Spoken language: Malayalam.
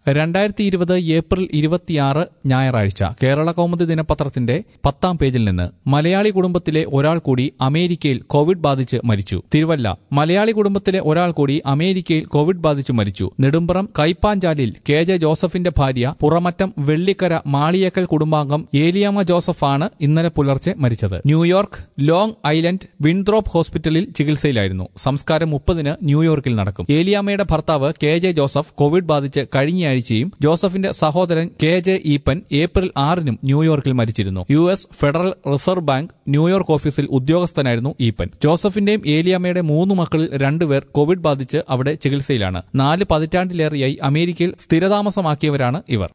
2020 ഏപ്രിൽ 26 ഞായറാഴ്ച കേരള കൗമുദി ദിനപത്രത്തിന്റെ 10-ാം പേജിൽ നിന്ന് മലയാളി കുടുംബത്തിലെ ഒരാൾ കൂടി അമേരിക്കയിൽ കോവിഡ് ബാധിച്ച് മരിച്ചു. തിരുവല്ല. മലയാളി കുടുംബത്തിലെ ഒരാൾ കൂടി അമേരിക്കയിൽ കോവിഡ് ബാധിച്ചു മരിച്ചു. നെടുമ്പ്രം കൈപ്പാഞ്ചാലിൽ KJ ജോസഫിന്റെ ഭാര്യ പുറമറ്റം വെള്ളിക്കര മാളിയേക്കൽ കുടുംബാംഗം ഏലിയാമ്മ ജോസഫാണ് ഇന്നലെ പുലർച്ചെ മരിച്ചത്. ന്യൂയോർക്ക് ലോങ് ഐലൻഡ് വിൻഡ്രോപ്പ് ഹോസ്പിറ്റലിൽ ചികിത്സയിലായിരുന്നു. സംസ്കാരം 30-ന് ന്യൂയോർക്കിൽ നടക്കും. ഏലിയാമ്മയുടെ ഭർത്താവ് KJ ജോസഫ് കോവിഡ് ബാധിച്ച് കഴിഞ്ഞ ആഴ്ചയും ജോസഫിന്റെ സഹോദരൻ KJ ഈപ്പൻ ഏപ്രിൽ 6-നും ന്യൂയോർക്കിൽ മരിച്ചിരുന്നു. US federal reserve bank New York ഓഫീസിൽ ഉദ്യോഗസ്ഥനായിരുന്നു ഈപ്പൻ. ജോസഫിന്റെയും ഏലിയാമ്മയുടെ 3 മക്കളിൽ 2 പേർ കോവിഡ് ബാധിച്ച് അവിടെ ചികിത്സയിലാണ്. 4 പതിറ്റാണ്ടിലേറെയായി അമേരിക്കയിൽ സ്ഥിരതാമസമാക്കിയവരാണ് ഇവർ.